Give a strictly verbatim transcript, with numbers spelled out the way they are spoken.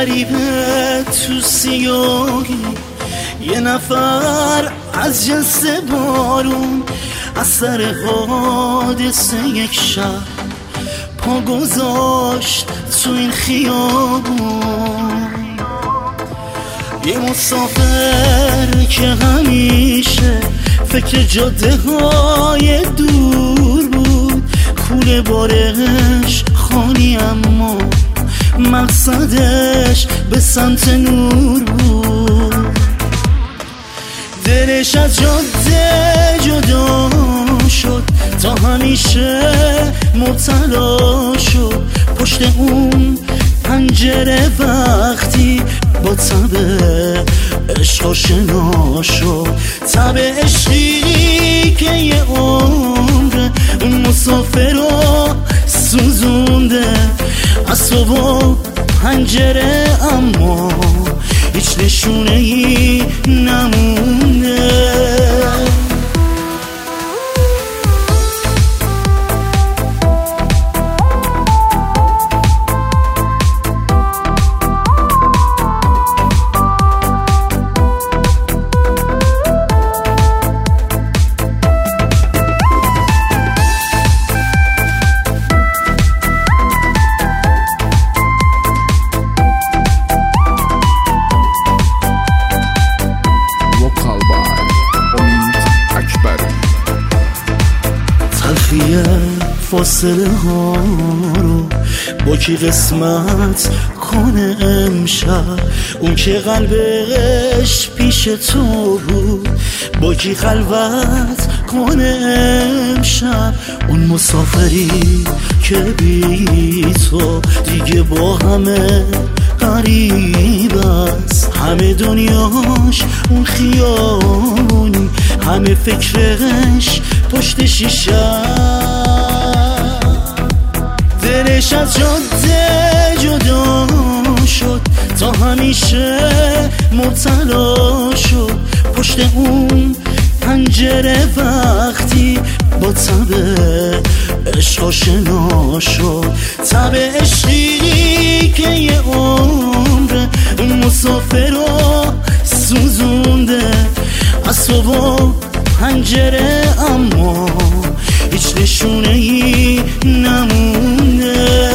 غریبه تو سیاهی، یه نفر از جنس بارون از سر حادثه یک شب پا گذاشت تو این خیابون. یه مسافر که همیشه فکر جاده های دور بود، کوله بارش خالی اما مقصدش به سمت نور بود. دلش از جاده جدا شد، تا همیشه مبتلا شد پشت اون پنجره وقتی با تب عشق آشنا شد. تب عشقی که یه عمر اون مسافر رو سوزونده از تو با پنجره، اما هیچ نشونه ای نمونده. فاصله ها رو با کی قسمت کنه امشب، اون که قلبش پیش تو بود با کی خلوت کنه امشب. اون مسافری که بی تو دیگه با همه غریب است، همه دنیاش اون خیابونی، همه فکرش پشت شیشه. دلش از جاده جدا شد، تا همیشه مبتلا شد پشت اون پنجره وقتی با تب عشق آشنا شد. تب عشقی که یه عمر اون مسافر رو سوزونده از تو با پنجره، اما هیچ نشونه ای نمونه.